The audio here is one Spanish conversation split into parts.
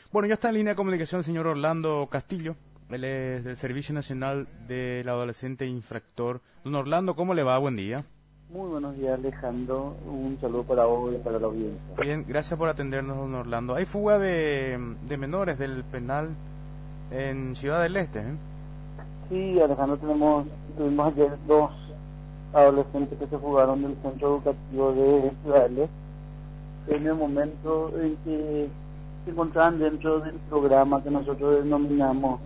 Bueno, ya está en línea de comunicación el señor Orlando Castillo. Él es del Servicio Nacional del Adolescente Infractor. Don Orlando, ¿cómo le va? Buen día. Muy buenos días, Alejandro. Un saludo para vos y para la audiencia. Bien, gracias por atendernos, don Orlando. Hay fuga de menores del penal en Ciudad del Este, ¿eh? Sí, Alejandro, tuvimos ayer dos adolescentes que se fugaron del centro educativo de Ciudad del Este en el momento en que se encontraban dentro del programa que nosotros denominamos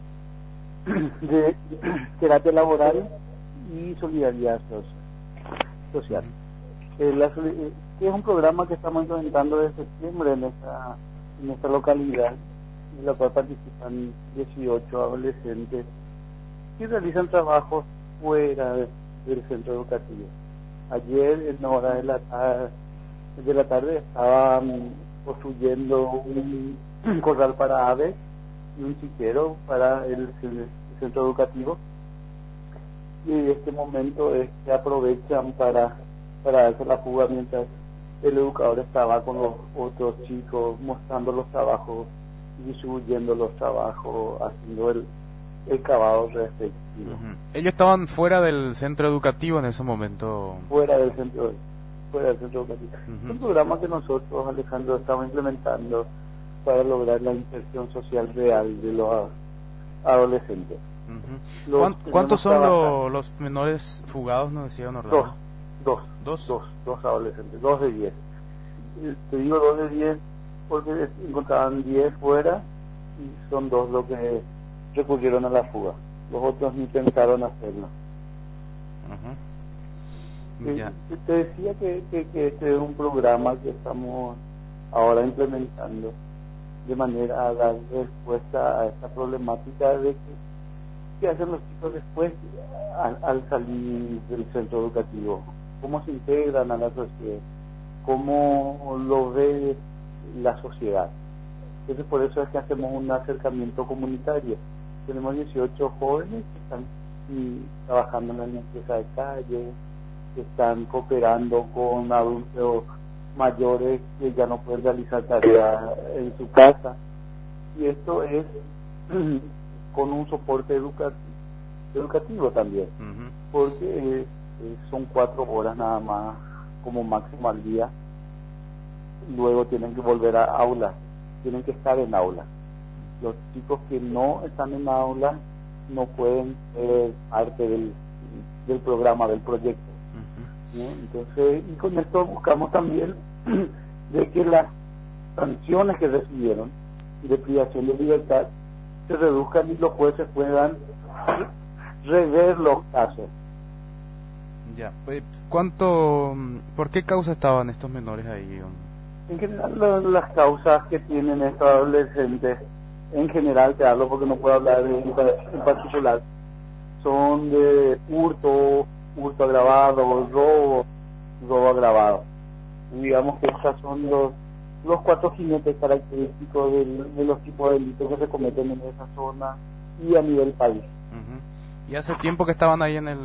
de terapia laboral y solidaridad social. Que es un programa que estamos implementando desde septiembre en esta localidad, en la cual participan 18 adolescentes que realizan trabajos fuera del centro educativo. Ayer, en la hora de la tarde, estaban construyendo un corral para aves y un chiquero para el centro educativo, y en este momento se aprovechan para hacer la fuga mientras el educador estaba con los otros chicos mostrando los trabajos, distribuyendo los trabajos, haciendo el cavado respectivo. Ellos estaban fuera del centro educativo en ese momento. Fuera del centro educativo. Es un programa que nosotros, Alejandro, estamos implementando para lograr la inserción social real de los adolescentes. ¿Cuántos son los menores fugados, nos decía don Orlando? Dos adolescentes, 2 de 10. Te digo 2 de 10 porque encontraban 10 fuera y son 2 los que recurrieron a la fuga. Los otros ni pensaron hacerlo. Te decía que este es un programa que estamos ahora implementando de manera a dar respuesta a esta problemática de qué hacen los chicos después al salir del centro educativo, cómo se integran a la sociedad, cómo lo ve la sociedad. Entonces, por eso es que hacemos un acercamiento comunitario. Tenemos 18 jóvenes que están trabajando en la limpieza de calle, que están cooperando con adultos mayores que ya no pueden realizar tareas en su casa, y esto es con un soporte educativo también, porque son 4 horas nada más como máximo al día. Luego tienen que volver a aula, tienen que estar en aula. Los chicos que no están en aula no pueden ser parte del programa, del proyecto. Entonces, y con esto buscamos también de que las sanciones que recibieron de privación de libertad se reduzcan y los jueces puedan rever los casos. Ya, ¿por qué causa estaban estos menores ahí? En general, las causas que tienen estos adolescentes, en general te hablo porque no puedo hablar en particular, son de hurto agravado, robo agravado. Digamos que estos son los 4 jinetes característicos de los tipos de delitos que se cometen en esa zona y a nivel país. ¿Y hace tiempo que estaban ahí en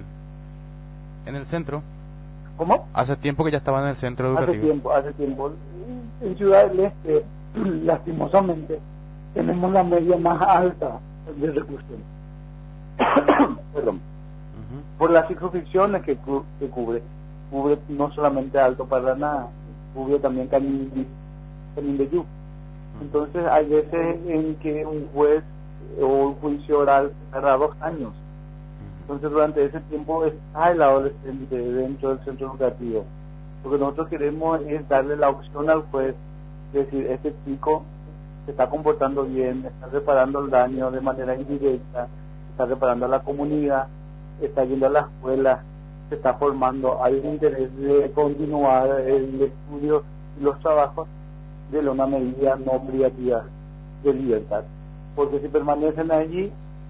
el centro? ¿Cómo? ¿Hace tiempo que ya estaban en el centro educativo? Hace tiempo. En Ciudad del Este, lastimosamente, tenemos la media más alta de reclusión. Perdón. Por las circunscripciones que cubre no solamente Alto Paraná, cubre también Canindeyú. Entonces hay veces en que un juez o un juicio oral tarda 2 años. Entonces durante ese tiempo está el adolescente dentro del centro educativo. Lo que nosotros queremos es darle la opción al juez, decir, este chico se está comportando bien, está reparando el daño de manera indirecta, está reparando a la comunidad, está yendo a la escuela, se está formando, hay un interés de continuar el estudio y los trabajos, de una medida no privativa de libertad. Porque si permanecen allí,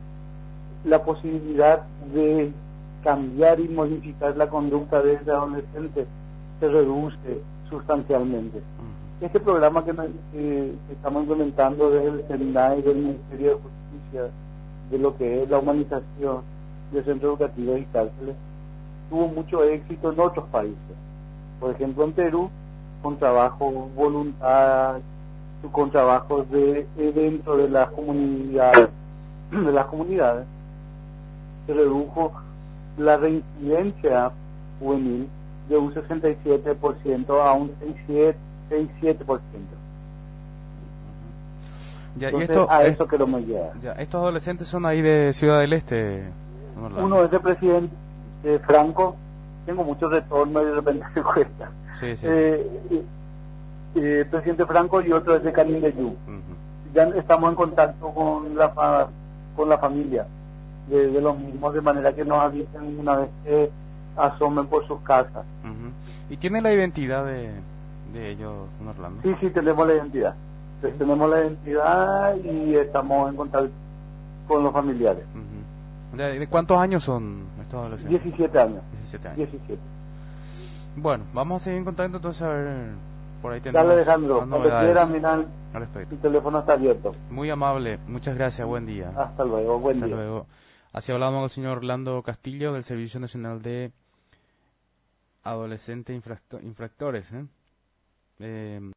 la posibilidad de cambiar y modificar la conducta de ese adolescente se reduce sustancialmente. Este programa que estamos implementando desde el SENAI y del Ministerio de Justicia, de lo que es la humanización de centros educativos y cárceles, tuvo mucho éxito en otros países. Por ejemplo, en Perú, con trabajo voluntario con trabajos dentro de las comunidades, se redujo la reincidencia juvenil de un 67% a un 67%. Ya, Entonces, y eso queremos llegar. Ya, estos adolescentes son ahí de Ciudad del Este, don Orlando. Uno es de presidente Franco, tengo mucho retorno y de repente me cuesta. Sí, sí. Presidente Franco, y otro es de Canindeyú. Ya estamos en contacto con la familia de los mismos, de manera que nos avisen una vez que asomen por sus casas. ¿Y tiene la identidad de ellos, don Orlando? Sí, tenemos la identidad. Entonces, tenemos la identidad y estamos en contacto con los familiares. ¿De cuántos años son estos adolescentes? 17 años. 17. Bueno, vamos a seguir en contacto entonces, a ver, por ahí tenemos. Dale, Alejandro, cuando quieras, mira, el teléfono está abierto. Muy amable, muchas gracias, buen día. Hasta luego, buen día. Hasta luego. Así hablamos con el señor Orlando Castillo del Servicio Nacional de Adolescentes Infractores.